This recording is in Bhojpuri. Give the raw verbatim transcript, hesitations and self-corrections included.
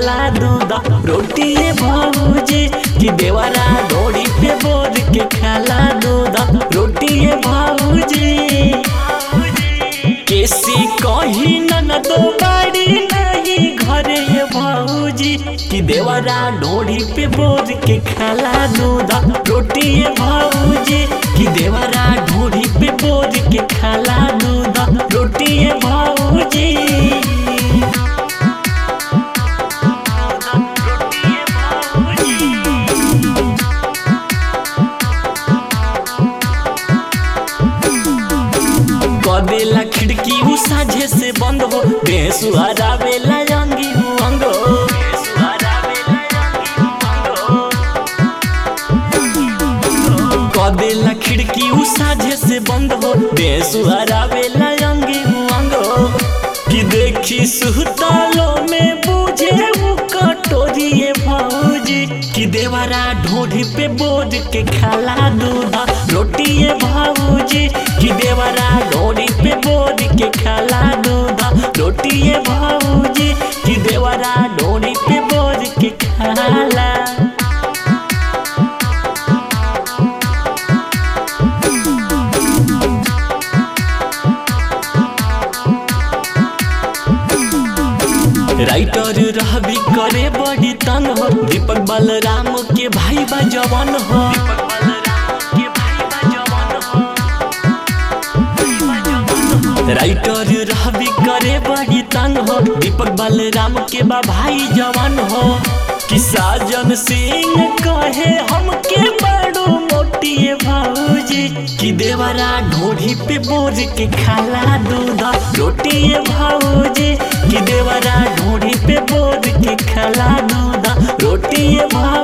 खाला दूध रोटी भौजी कि देवरा ढोड़ी पे बोर के खाला दूध रोटी भौजी। केसी कही ननद बाड़ी नहीं घरे भौजी कि देवरा ढोड़ी पे बोर के खाला दूध रोटी भौजी कि देवरा ढोड़ी पे बोर के खाला दूध रोटी भौजी। कदेला खिड़की उ साझे से बंद हो देह सुहारावेला अंगी अंग हो। कदेला खिड़की उ साझे से बंद हो देह सुहारावेला अंगी अंग हो। कि देखी सुहतालो में बुझे उ कटोरिए भौजी कि देवरा ढोढ़ी पे बोझ के खाला दूध रोटी भौजी कि देवरा ढोढ़ी पे बोझ के खाला दूध रोटी भौजी कि देवरा ढोढ़ी पे बोझ के खाला। राइटर रहबी करे बड़ी तंग हो दीपक बलराम के भाई बा जवान हो। राइटर रहबी करे बड़ी तंग हो दीपक बलराम के बा भाई जवान हो। कि साजन सिंह कहे हमके बड़ो मोटी भौजी कि देवरा ढोढ़ी पे बोझ के खाला दूध रोटी भौजी कि देवरा ढोढ़ी पे बोझ के खाला दूध रोटी भौजी।